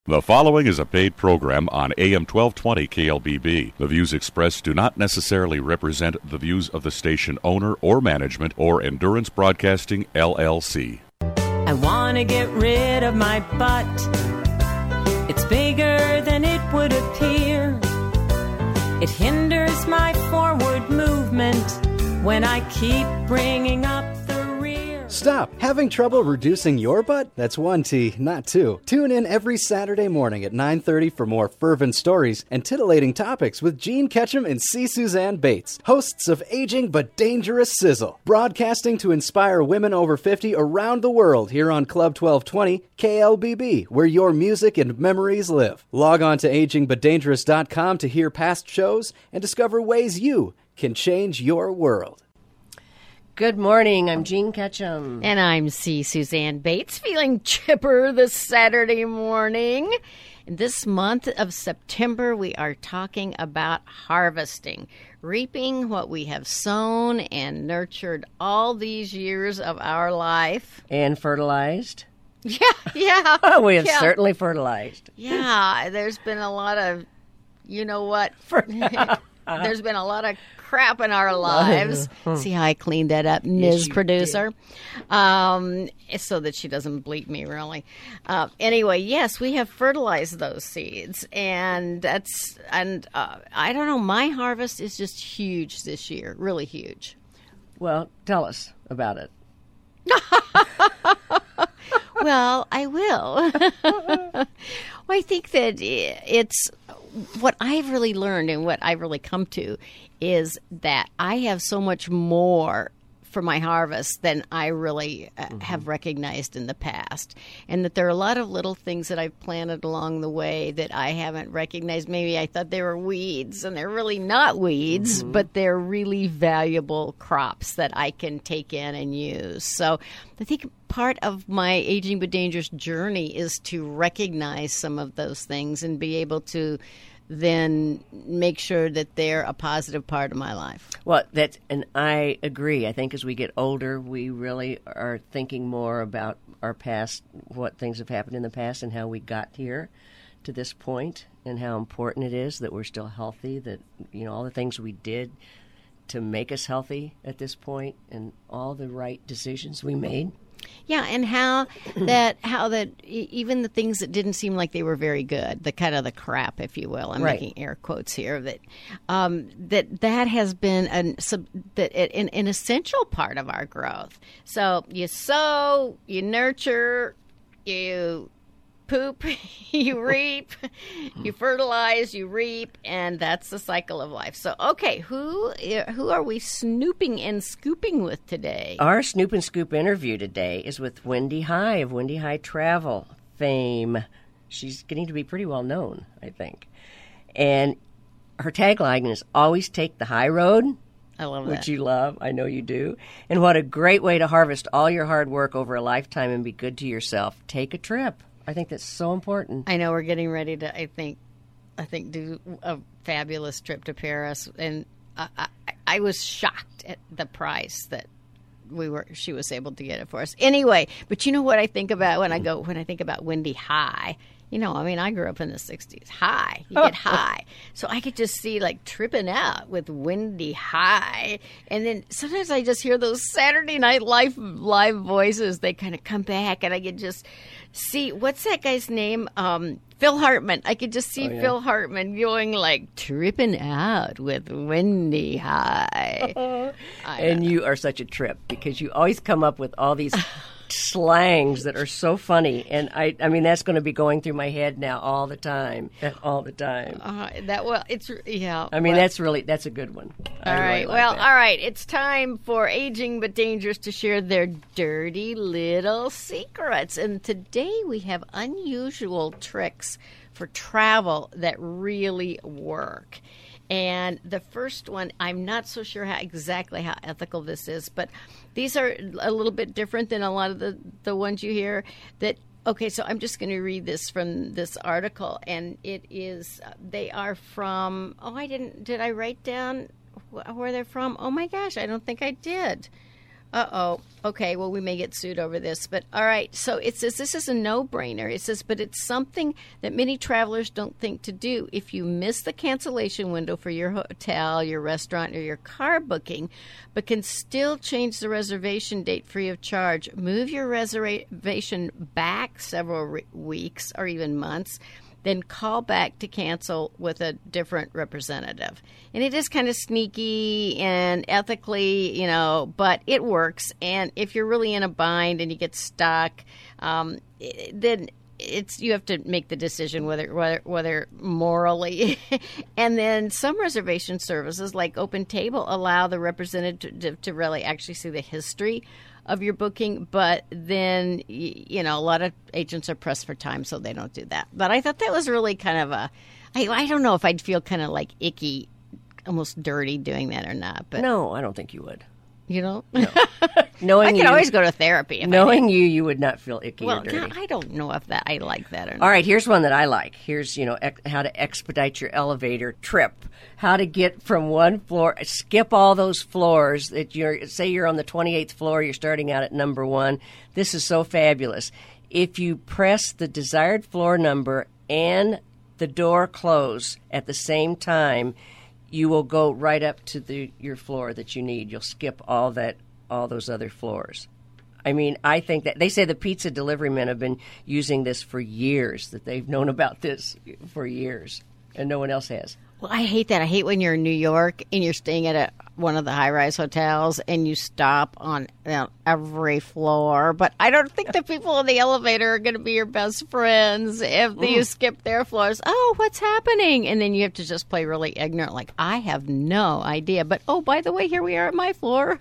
The following is a paid program on AM 1220 KLBB. The views expressed do not necessarily represent the views of the station owner or management or Endurance Broadcasting, LLC. I want to get rid of my butt. It's bigger than it would appear. It hinders my forward movement when I keep bringing up the rear. Stop! Having trouble reducing your butt? That's one T, not two. Tune in every Saturday morning at 9:30 for more fervent stories and titillating topics with Gene Ketchum and C. Suzanne Bates, hosts of Aging But Dangerous Sizzle, broadcasting to inspire women over 50 around the world here on Club 1220 KLBB, where your music and memories live. Log on to agingbutdangerous.com to hear past shows and discover ways you can change your world. Good morning. I'm Gene Ketchum. And I'm C. Suzanne Bates, feeling chipper this Saturday morning. This month of September, we are talking about harvesting, reaping what we have sown and nurtured all these years of our life. And fertilized. Yeah. We have certainly fertilized. Yeah, there's been a lot of, you know what? There's been a lot of crap in our lives. See how I cleaned that up, Ms. Producer? So that she doesn't bleep me, really. Anyway, yes, we have fertilized those seeds. And I don't know, my harvest is just huge this year, really huge. Well, tell us about it. Well, I will. Well, I think that it's what I've really learned and what I've really come to is that I have so much more for my harvest than I really have recognized in the past. And that there are a lot of little things that I've planted along the way that I haven't recognized. Maybe I thought they were weeds, and they're really not weeds, but they're really valuable crops that I can take in and use. So I think part of my Aging But Dangerous journey is to recognize some of those things and be able to then make sure that they're a positive part of my life. Well, and I agree. I think as we get older, we really are thinking more about our past, what things have happened in the past, and how we got here to this point, and how important it is that we're still healthy, that, you know, all the things we did to make us healthy at this point, and all the right decisions we made. Yeah, and how that even the things that didn't seem like they were very good, the kind of the crap, if you will, I'm making air quotes here, that has been an essential part of our growth. So you sow, you nurture, you poop, you reap, you fertilize, you reap, and that's the cycle of life. So, okay, who are we snooping and scooping with today? Our Snoop and Scoop interview today is with Wendy High of Wendy High Travel fame. She's getting to be pretty well known, I think. And her tagline is always take the high road. I love that. Which you love. I know you do. And what a great way to harvest all your hard work over a lifetime and be good to yourself. Take a trip. I think that's so important. I know we're getting ready to, I think, do a fabulous trip to Paris, and I was shocked at the price that she was able to get it for us. Anyway, but you know what I think about when I think about Wendy High. You know, I mean, I grew up in the 60s. High. You get high. So I could just see, like, tripping out with Wendy High. And then sometimes I just hear those Saturday Night Live voices. They kind of come back, and I could just see, what's that guy's name? Phil Hartman. I could just see Phil Hartman going, like, tripping out with Wendy High. And you are such a trip because you always come up with all these slangs that are so funny, and I mean that's going to be going through my head now all the time. I mean that's a good one. All right, all right. It's time for Aging But Dangerous to share their dirty little secrets, and today we have unusual tricks for travel that really work. And the first one, I'm not so sure exactly how ethical this is, but these are a little bit different than a lot of the ones you hear. Okay, so I'm just going to read this from this article, and it is, they are from, did I write down where they're from? Oh my gosh, I don't think I did. Uh-oh. Okay, well, we may get sued over this. But, all right, so it says this is a no-brainer. It says, but it's something that many travelers don't think to do. If you miss the cancellation window for your hotel, your restaurant, or your car booking, but can still change the reservation date free of charge, move your reservation back several weeks or even months, then call back to cancel with a different representative. And it is kind of sneaky and ethically, but it works. And if you're really in a bind and you get stuck, then you have to make the decision whether morally. And then some reservation services like OpenTable allow the representative to really actually see the history of your booking, but then, a lot of agents are pressed for time, so they don't do that. But I thought that was really kind of I don't know if I'd feel kind of like icky, almost dirty doing that or not. But no, I don't think you would. No. Knowing I can always go to therapy. Knowing you would not feel icky or dirty. Well, I don't know if I like that or not. All right, here's one that I like. Here's, how to expedite your elevator trip. How to get from one floor, skip all those floors that say you're on the 28th floor, you're starting out at number 1. This is so fabulous. If you press the desired floor number and the door close at the same time, you will go right up to your floor that you need. You'll skip all those other floors. I mean, I think that they say the pizza delivery men have been using this for years, that they've known about this for years, and no one else has. Well, I hate that. I hate when you're in New York and you're staying at one of the high-rise hotels and you stop on every floor. But I don't think the people in the elevator are going to be your best friends if you skip their floors. Oh, what's happening? And then you have to just play really ignorant, like, I have no idea. But, oh, by the way, here we are at my floor.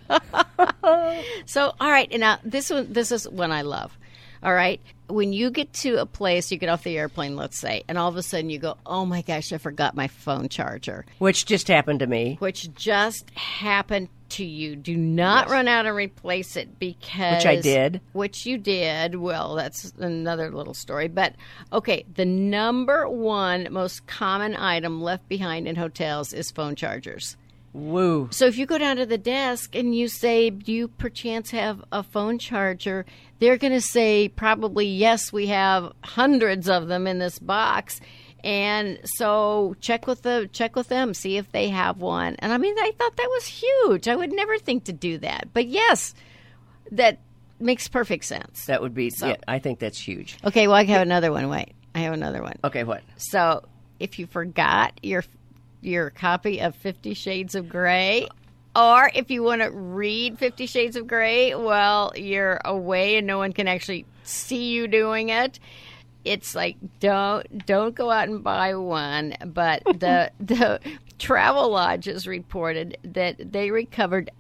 So, all right. And now this is one I love. All right. When you get to a place, you get off the airplane, let's say, and all of a sudden you go, oh, my gosh, I forgot my phone charger. Which just happened to me. Which just happened to you. Do not run out and replace it because... Which I did. Which you did. Well, that's another little story. But, okay, the number one most common item left behind in hotels is phone chargers. Woo. So if you go down to the desk and you say, do you perchance have a phone charger? They're going to say probably, yes, we have hundreds of them in this box. And so check with them, see if they have one. And I mean, I thought that was huge. I would never think to do that. But yes, that makes perfect sense. That would be, yeah, I think that's huge. Okay, well, I have another one. Wait, I have another one. Okay, what? So if you forgot your copy of 50 Shades of Grey, or if you want to read 50 Shades of Grey while you're away and no one can actually see you doing it, it's like don't go out and buy one. But the Travel Lodges reported that they recovered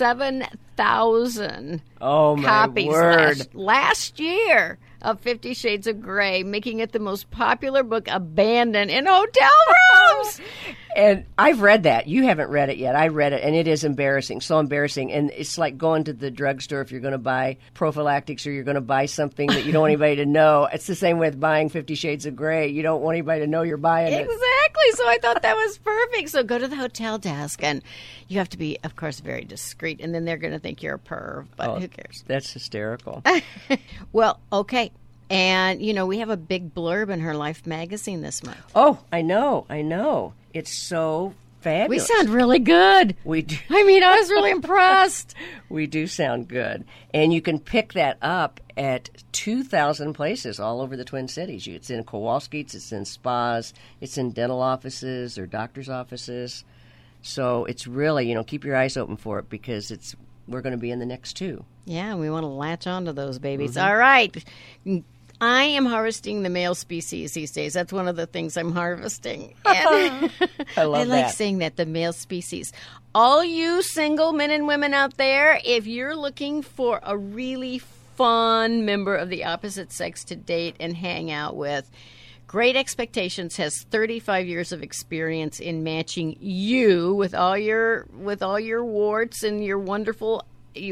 7,000 copies last year of 50 Shades of Grey, making it the most popular book abandoned in hotel rooms. And I've read that. You haven't read it yet. I read it, and it is embarrassing, so embarrassing. And it's like going to the drugstore if you're going to buy prophylactics or you're going to buy something that you don't want anybody to know. It's the same with buying 50 Shades of Grey. You don't want anybody to know you're buying it. Exactly. So I thought that was perfect. So go to the hotel desk, and you have to be, of course, very discreet. And then they're going to think you're a perv, but who cares? That's hysterical. Well, okay. And, we have a big blurb in Her Life magazine this month. Oh, I know. It's so fabulous. We sound really good. We do. I mean, I was really impressed. We do sound good. And you can pick that up at 2,000 places all over the Twin Cities. It's in Kowalski's, it's in spas, it's in dental offices or doctor's offices. So it's really, keep your eyes open for it because we're going to be in the next 2. Yeah, and we want to latch on to those babies. Mm-hmm. All right. I am harvesting the male species these days. That's one of the things I'm harvesting. And I love that. I like saying that, the male species. All you single men and women out there, if you're looking for a really fun member of the opposite sex to date and hang out with, Great Expectations has 35 years of experience in matching you with all your warts and your wonderful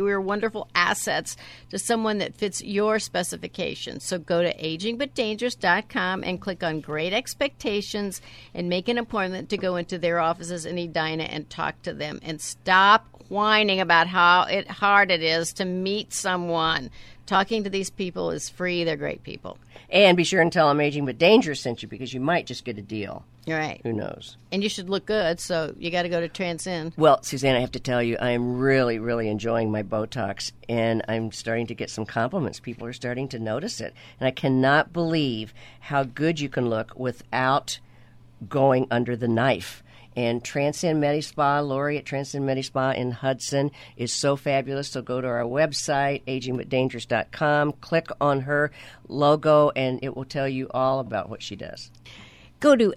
assets to someone that fits your specifications. So go to agingbutdangerous.com and click on Great Expectations and make an appointment to go into their offices in Edina and talk to them. And stop whining about how hard it is to meet someone. Talking to these people is free. They're great people. And be sure and tell them Aging But Dangerous sent you, because you might just get a deal. You're right. Who knows? And you should look good, so you got to go to Transcend. Well, Suzanne, I have to tell you, I am really, really enjoying my Botox, and I'm starting to get some compliments. People are starting to notice it. And I cannot believe how good you can look without going under the knife. And Transcend Medi Spa, Lori at Transcend Medi Spa in Hudson is so fabulous. So go to our website, agingbutdangerous.com, click on her logo, and it will tell you all about what she does. Go to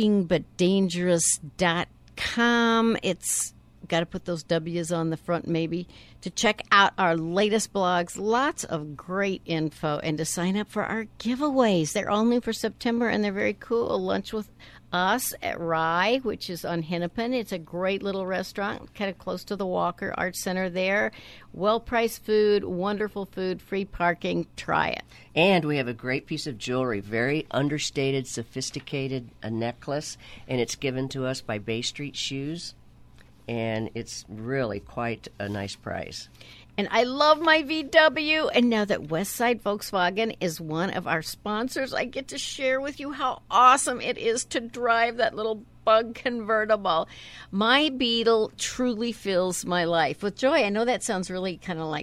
agingbutdangerous.com. It's got to put those W's on the front maybe, to check out our latest blogs. Lots of great info, and to sign up for our giveaways. They're all new for September, and they're very cool. Lunch with us at Rye, which is on Hennepin. It's a great little restaurant, kind of close to the Walker Art Center there. Well-priced food, wonderful food, free parking. Try it. And we have a great piece of jewelry, very understated, sophisticated, a necklace, and it's given to us by Bay Street Shoes, and it's really quite a nice price. And I love my VW. And now that Westside Volkswagen is one of our sponsors, I get to share with you how awesome it is to drive that little bug convertible. My Beetle truly fills my life with joy. I know that sounds really kind of like,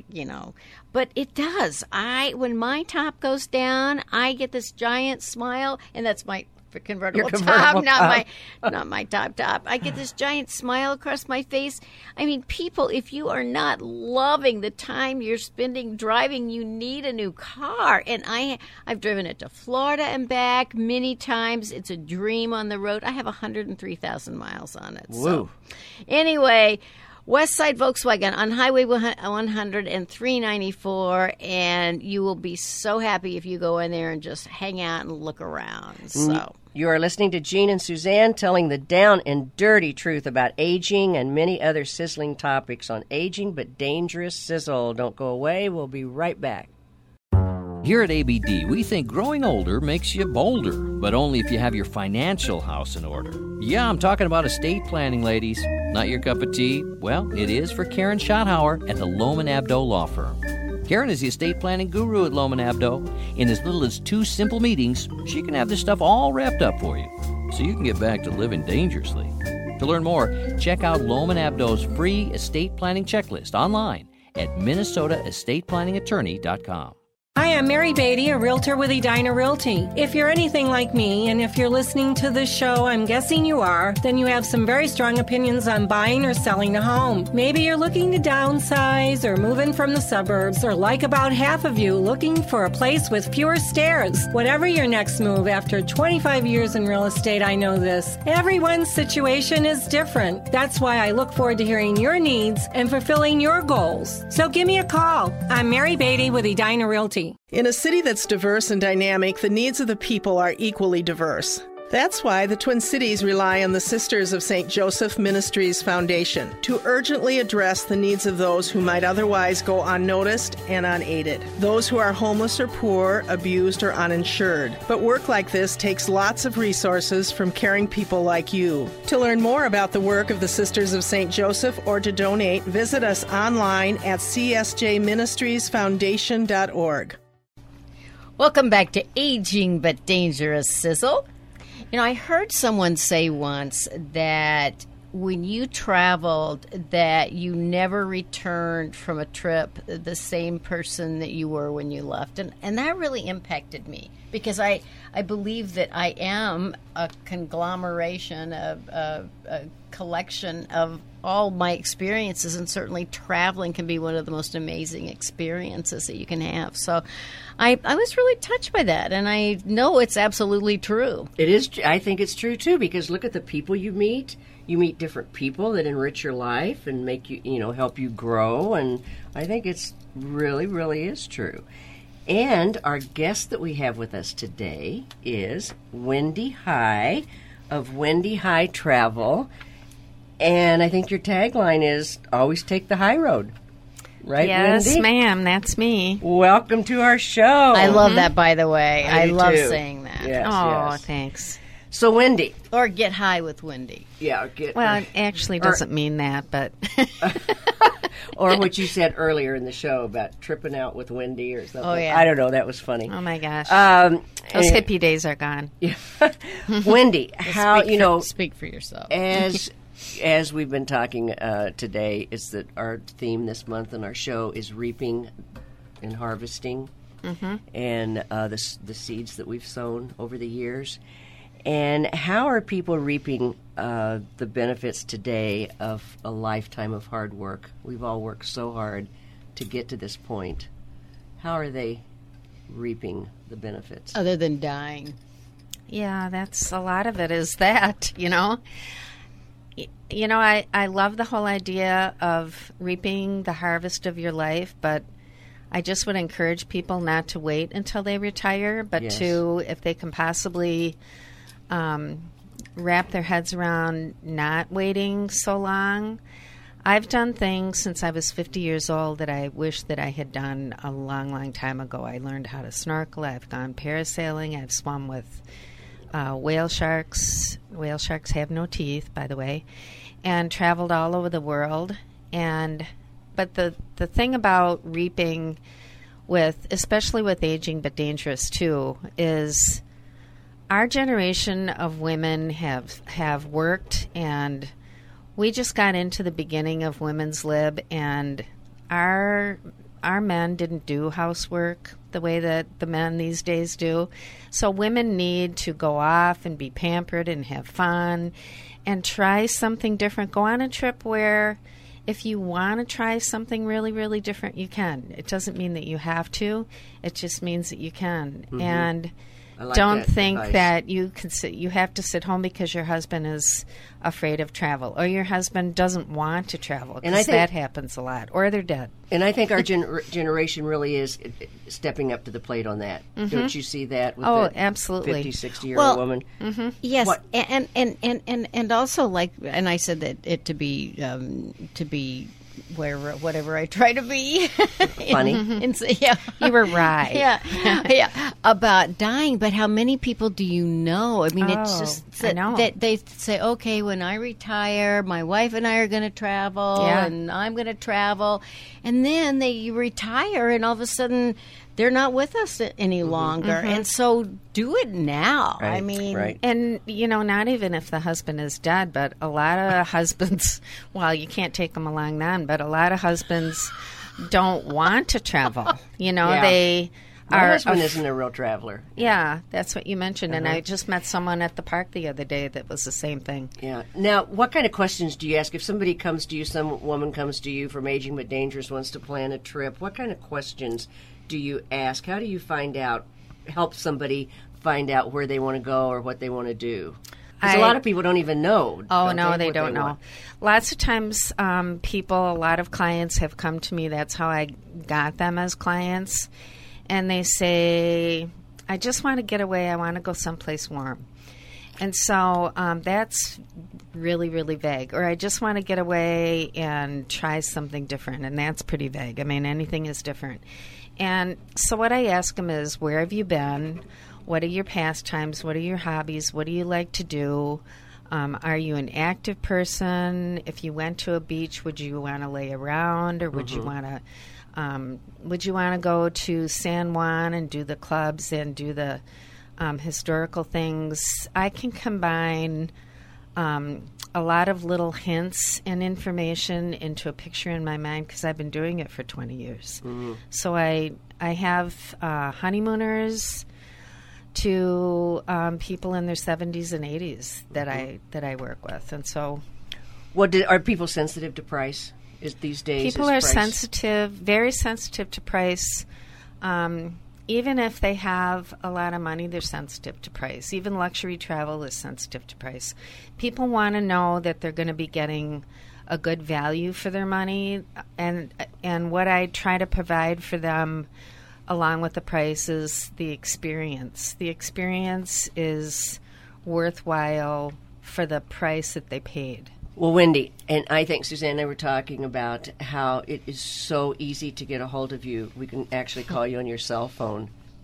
but it does. When my top goes down, I get this giant smile, and that's my convertible top, not my top. I get this giant smile across my face. I mean, people, if you are not loving the time you're spending driving, you need a new car. And I've driven it to Florida and back many times. It's a dream on the road. I have 103,000 miles on it. Woo. So anyway, Westside Volkswagen on Highway 100 and 394, and you will be so happy if you go in there and just hang out and look around. So you are listening to Jean and Suzanne telling the down and dirty truth about aging and many other sizzling topics on Aging But Dangerous Sizzle. Don't go away. We'll be right back. Here at ABD, we think growing older makes you bolder, but only if you have your financial house in order. Yeah, I'm talking about estate planning, ladies. Not your cup of tea? Well, it is for Karen Schotthauer at the Lohman Abdo Law Firm. Karen is the estate planning guru at Lohman Abdo. In as little as 2 simple meetings, she can have this stuff all wrapped up for you, so you can get back to living dangerously. To learn more, check out Lohman Abdo's free estate planning checklist online at minnesotaestateplanningattorney.com. Hi, I'm Mary Beatty, a realtor with Edina Realty. If you're anything like me, and if you're listening to this show, I'm guessing you are, then you have some very strong opinions on buying or selling a home. Maybe you're looking to downsize or move in from the suburbs, or like about half of you, looking for a place with fewer stairs. Whatever your next move, after 25 years in real estate, I know this. Everyone's situation is different. That's why I look forward to hearing your needs and fulfilling your goals. So give me a call. I'm Mary Beatty with Edina Realty. In a city that's diverse and dynamic, the needs of the people are equally diverse. That's why the Twin Cities rely on the Sisters of St. Joseph Ministries Foundation to urgently address the needs of those who might otherwise go unnoticed and unaided. Those who are homeless or poor, abused or uninsured. But work like this takes lots of resources from caring people like you. To learn more about the work of the Sisters of St. Joseph or to donate, visit us online at csjministriesfoundation.org. Welcome back to Aging But Dangerous Sizzle. I heard someone say once that when you traveled, that you never returned from a trip the same person that you were when you left. And that really impacted me, because I believe that I am a conglomeration of a collection of all my experiences, and certainly traveling can be one of the most amazing experiences that you can have. So I was really touched by that, and I know it's absolutely true. It is. I think it's true, too, because look at the people you meet. You meet different people that enrich your life and make you, help you grow, and I think it's really, really is true. And our guest that we have with us today is Wendy High of Wendy High Travel, and I think your tagline is always take the high road. Right, yes, Wendy? ma'am. That's me. Welcome to our show. I love that, by the way. I love too. saying that. Yes. Thanks. So, Wendy. Or get high with Wendy. Yeah. Well, it actually doesn't mean that, but... Or what you said earlier in the show about tripping out with Wendy or something. Oh, yeah. I don't know. That was funny. Oh, my gosh. anyway. Those hippie days are gone. Yeah. Wendy, how, Speak for yourself. As we've been talking today, is that our theme this month on our show is reaping and harvesting, and the seeds that we've sown over the years. And how are people reaping the benefits today of a lifetime of hard work? We've all worked so hard to get to this point. How are they reaping the benefits? Other than dying. Yeah, that's a lot of it is that, I love the whole idea of reaping the harvest of your life, but I just would encourage people not to wait until they retire, but to, if they can possibly wrap their heads around not waiting so long. I've done things since I was 50 years old that I wish that I had done a long, long time ago. I learned how to snorkel. I've gone parasailing. I've swum with whale sharks. Whale sharks have no teeth, by the way, and traveled all over the world. But the thing about reaping especially with aging but dangerous too, is our generation of women have worked, and we just got into the beginning of women's lib, and our men didn't do housework the way that the men these days do. So women need to go off and be pampered and have fun and try something different. Go on a trip where if you want to try something really, really different, you can. It doesn't mean that you have to. It just means that you can. Mm-hmm. And don't think that you have to sit home because your husband is afraid of travel, or your husband doesn't want to travel, because that happens a lot, or they're dead. And I think our generation really is stepping up to the plate on that. Mm-hmm. Don't you see that with absolutely. 50, 60-year-old woman? Mm-hmm. Yes, and also, and I said that it to be whatever I try to be. Funny. You were right. Yeah. About dying, but how many people do you know? I mean, it's just that they say, okay, when I retire, my wife and I are going to travel, and I'm going to travel. And then they retire, and all of a sudden, they're not with us any longer. Mm-hmm. And so do it now. Right, I mean, and, not even if the husband is dead, but a lot of husbands, well, you can't take them along then, but a lot of husbands don't want to travel. They My husband isn't a real traveler. Yeah, that's what you mentioned. And I just met someone at the park the other day that was the same thing. Yeah. Now, what kind of questions do you ask? If somebody comes to you, some woman comes to you from Aging But Dangerous, wants to plan a trip, what kind of questions do you ask? How do you help somebody find out where they want to go or what they want to do? Because a lot of people don't even know. Oh, no, they don't know. Lots of times a lot of clients have come to me. That's how I got them as clients. And they say, I just want to get away. I want to go someplace warm. And so that's really, really vague. Or I just want to get away and try something different. And that's pretty vague. I mean, anything is different. And so what I ask them is, where have you been? What are your pastimes? What are your hobbies? What do you like to do? Are you an active person? If you went to a beach, would you want to lay around, or would you want to go to San Juan and do the clubs and do the historical things? I can combine a lot of little hints and information into a picture in my mind, because I've been doing it for 20 years. Mm-hmm. So I have honeymooners to people in their 70s and 80s that I work with. And so, are people sensitive to price these days? People are sensitive, very sensitive to price. Even if they have a lot of money, they're sensitive to price. Even luxury travel is sensitive to price. People want to know that they're going to be getting a good value for their money, and what I try to provide for them along with the price is the experience. The experience is worthwhile for the price that they paid. Well, Wendy, and I think Suzanne and I were talking about how it is so easy to get a hold of you. We can actually call you on your cell phone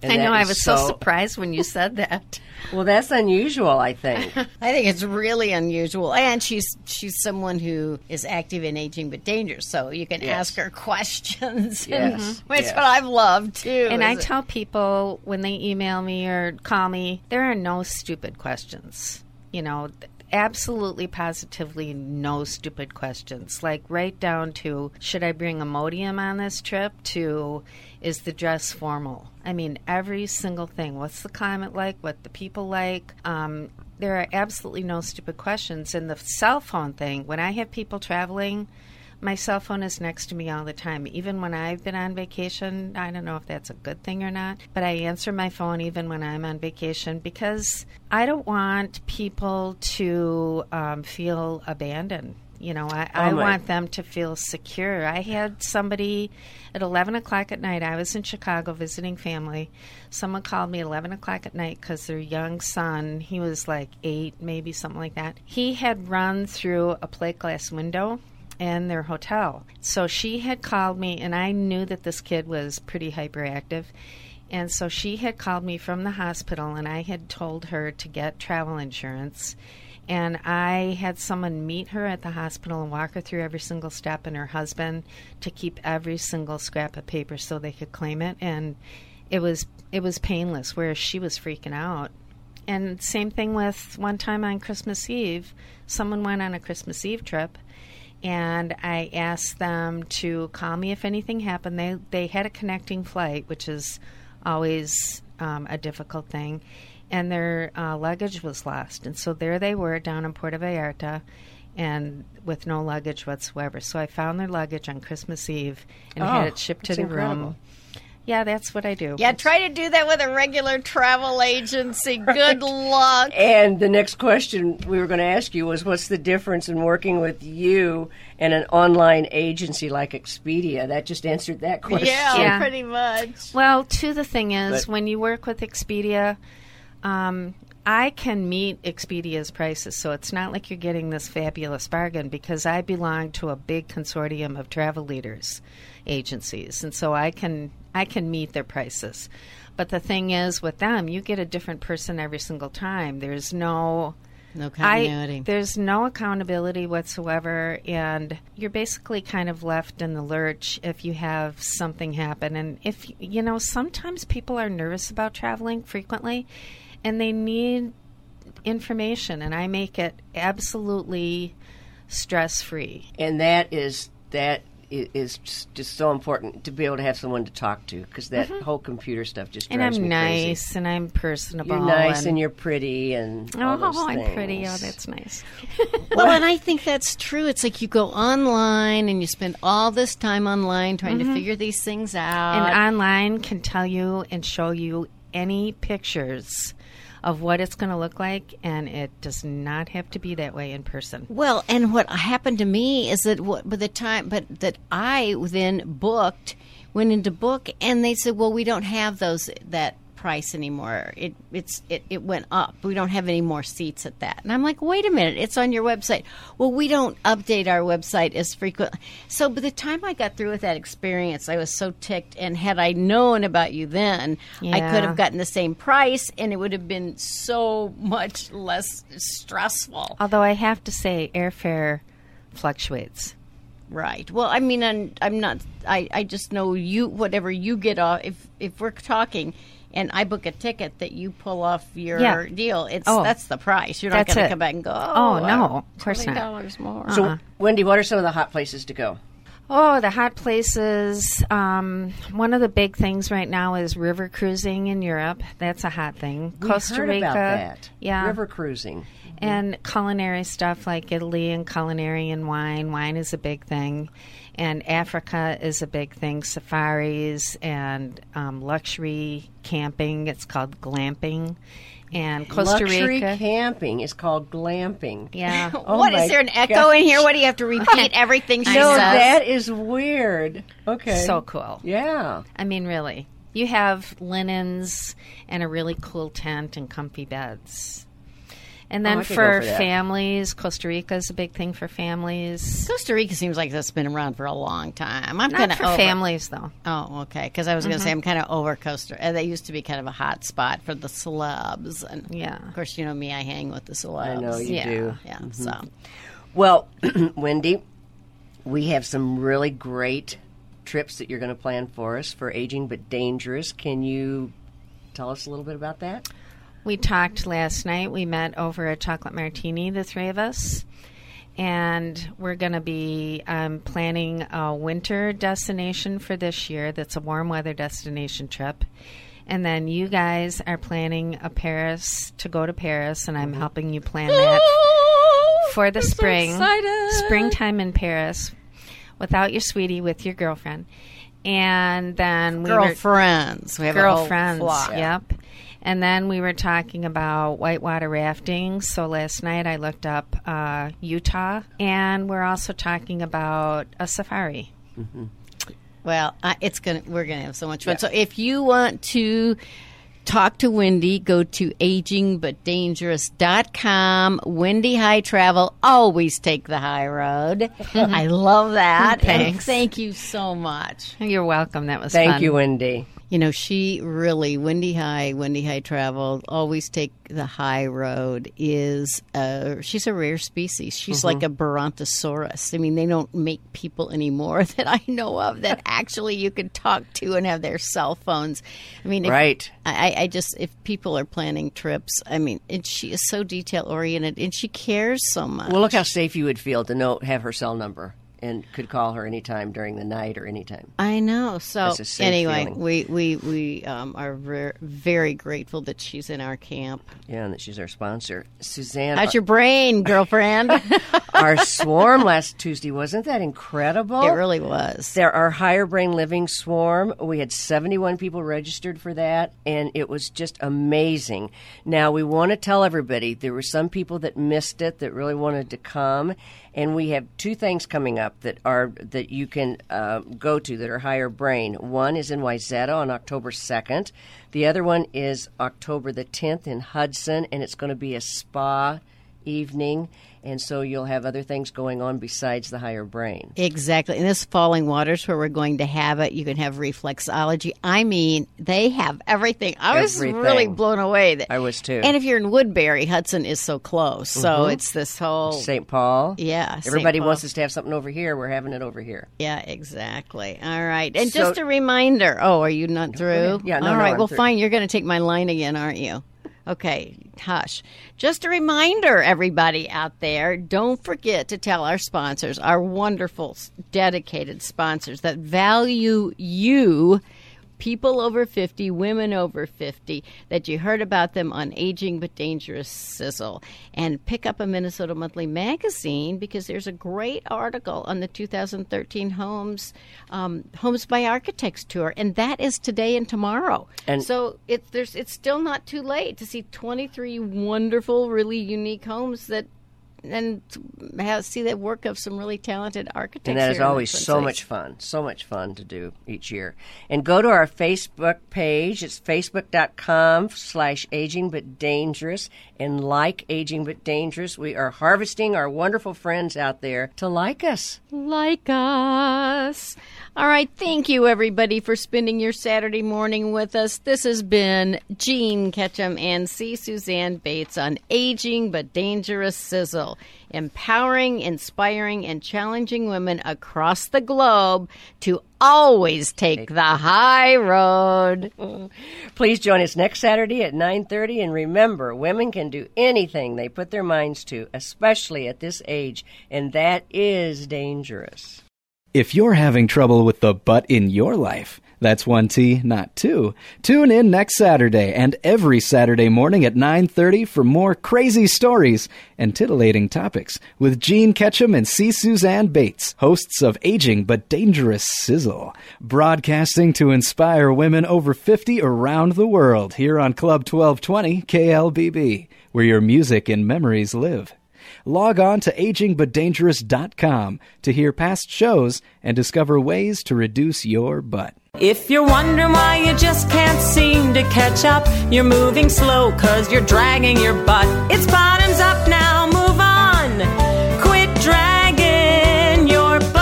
I know. I was so surprised when you said that. Well, that's unusual, I think. I think it's really unusual. And she's someone who is active in Aging But Dangerous, so you can ask her questions. Yes. Which what I've loved, too. And I tell people when they email me or call me, there are no stupid questions. You know, absolutely, positively no stupid questions. Like right down to, should I bring Imodium on this trip, to, is the dress formal? I mean, every single thing. What's the climate like? What the people like? There are absolutely no stupid questions. And the cell phone thing, when I have people traveling, my cell phone is next to me all the time. Even when I've been on vacation, I don't know if that's a good thing or not, but I answer my phone even when I'm on vacation because I don't want people to feel abandoned. You know, I want them to feel secure. I had somebody at 11 o'clock at night. I was in Chicago visiting family. Someone called me at 11 o'clock at night because their young son, he was like 8, maybe something like that. He had run through a plate glass window in their hotel. So she had called me, and I knew that this kid was pretty hyperactive. And so she had called me from the hospital, and I had told her to get travel insurance. And I had someone meet her at the hospital and walk her through every single step, and her husband to keep every single scrap of paper so they could claim it. And it was painless, whereas she was freaking out. And same thing with one time on Christmas Eve. Someone went on a Christmas Eve trip, and I asked them to call me if anything happened. They had a connecting flight, which is always a difficult thing, and their luggage was lost. And so there they were down in Puerto Vallarta and with no luggage whatsoever. So I found their luggage on Christmas Eve and had it shipped to the room. Yeah, that's what I do. Yeah, try to do that with a regular travel agency. Good luck. And the next question we were going to ask you was, what's the difference in working with you and an online agency like Expedia? That just answered that question. Yeah, pretty much. Well, too, the thing is, when you work with Expedia, I can meet Expedia's prices, so it's not like you're getting this fabulous bargain because I belong to a big consortium of travel leaders agencies, and so I can meet their prices. But the thing is, with them, you get a different person every single time. There's no continuity. There's no accountability whatsoever, and you're basically kind of left in the lurch if you have something happen. And if, you know, sometimes people are nervous about traveling frequently, and they need information, and I make it absolutely stress-free. And that is just so important to be able to have someone to talk to, because that whole computer stuff just drives me crazy. And I'm nice, crazy. and I'm personable. You're nice, and you're pretty, and all those things. I'm pretty. Oh, that's nice. Well, and I think that's true. It's like you go online, and you spend all this time online trying to figure these things out. And online can tell you and show you any pictures of what it's going to look like, and it does not have to be that way in person. Well, and what happened to me is that that I then went into book, and they said, well, we don't have that price anymore. It went up. We don't have any more seats at that. And I'm like, wait a minute, it's on your website. Well, we don't update our website as frequently. So by the time I got through with that experience, I was so ticked. And had I known about you then, I could have gotten the same price, and it would have been so much less stressful. Although I have to say, airfare fluctuates. Right. Well, I mean, I'm not. I just know you. Whatever you get off, if we're talking, and I book a ticket that you pull off your deal, that's the price. You're not going to come back and go, no, of course not. $20 more. So, Wendy, what are some of the hot places to go? Oh, the hot places. One of the big things right now is river cruising in Europe. That's a hot thing. Costa Rica. About that. Yeah. River cruising. And culinary stuff like Italy and culinary and wine. Wine is a big thing. And Africa is a big thing. Safaris and luxury camping. It's called glamping. And Costa Luxury Rica. camping is called glamping. Yeah. What, is there an echo in here? What do you have to repeat everything she No, says? that is weird. Okay. So cool. Yeah. I mean, really. You have linens and a really cool tent and comfy beds. And then I could for go for that. families, Costa Rica is a big thing for families. Costa Rica seems like that's been around for a long time. I'm Not kind of for families, though. Oh, okay. Because I was going to say I'm kind of over Costa Rica. That used to be kind of a hot spot for the celebs. And Yeah. of course, you know me, I hang with the celebs. I know you Yeah. do. Yeah, so. Well, Wendy, we have some really great trips that you're going to plan for us for Aging But Dangerous. Can you tell us a little bit about that? We talked last night. We met over a chocolate martini, the three of us. And we're going to be planning a winter destination for this year that's a warm weather destination trip. And then you guys are planning to go to Paris, and I'm helping you plan that for the spring. Springtime in Paris without your sweetie, with your girlfriend. And then Girlfriends. We have a whole girlfriends, flock. yep. And then we were talking about whitewater rafting. So last night I looked up Utah, and we're also talking about a safari. Well, we're gonna have so much fun. So if you want to talk to Wendy, go to agingbutdangerous.com. Wendy High Travel, always take the high road. I love that. Thanks. And thank you so much. You're welcome. That was fun. Thank you, Wendy. You know, she really, Wendy High Travel, always take the high road, she's a rare species. She's like a Brontosaurus. I mean, they don't make people anymore that I know of that actually you can talk to and have their cell phones. I mean, Right. if people are planning trips, I mean, and she is so detail oriented and she cares so much. Well, look how safe you would feel to have her cell number and could call her anytime during the night or anytime. I know. So That's a safe anyway, feeling. we are very grateful that she's in our camp. Yeah, and that she's our sponsor. Suzanne, How's your brain, girlfriend? our swarm last Tuesday, wasn't that incredible? It really was. There, our Higher Brain Living Swarm, we had 71 people registered for that, and it was just amazing. Now, we want to tell everybody, there were some people that missed it that really wanted to come, and we have two things coming up that you can go to that are Higher Brain. One is in Wayzata on October 2nd. The other one is October the 10th in Hudson, and it's going to be a spa evening. And so you'll have other things going on besides the Higher Brain. Exactly. And this Falling Waters where we're going to have it, you can have reflexology. I mean, they have everything. I was Everything. really blown away. I was too. And if you're in Woodbury, Hudson is so close. So it's this whole... St. Paul. Yeah. St. Everybody Paul. wants us to have something over here. We're having it over here. Yeah, exactly. All right. And So- just a reminder. Oh, are you not through? Yeah, no, All no, right. I'm Well, through. fine. You're going to take my line again, aren't you? Okay, hush. Just a reminder, everybody out there, don't forget to tell our sponsors, our wonderful, dedicated sponsors that value you, people over 50, women over 50, that you heard about them on Aging But Dangerous Sizzle. And pick up a Minnesota Monthly magazine because there's a great article on the 2013 Homes by Architects Tour, and that is today and tomorrow. And- so it's still not too late to see 23 wonderful, really unique homes see the work of some really talented architects. And that is here in the always Twin so Cities. much fun to do each year. And go to our Facebook page. It's facebook.com/Aging But Dangerous, and like Aging But Dangerous. We are harvesting our wonderful friends out there to like us. Like us. All right, thank you everybody for spending your Saturday morning with us. This has been Jean Ketchum and C. Suzanne Bates on Aging But Dangerous Sizzle, empowering, inspiring, and challenging women across the globe to always take the high road. Please join us next Saturday at 9:30. And remember, women can do anything they put their minds to, especially at this age, and that is dangerous. If you're having trouble with the butt in your life, that's one T, not two. Tune in next Saturday and every Saturday morning at 9:30 for more crazy stories and titillating topics with Jean Ketchum and C. Suzanne Bates, hosts of Aging But Dangerous Sizzle, broadcasting to inspire women over 50 around the world here on Club 1220 KLBB, where your music and memories live. Log on to agingbutdangerous.com to hear past shows and discover ways to reduce your butt. If you're wondering why you just can't seem to to catch up. You're moving slow 'cause you're dragging your butt. It's bottoms up now, move on. Quit dragging your butt.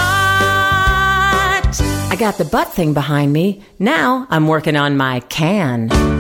I got the butt thing behind me. Now I'm working on my can.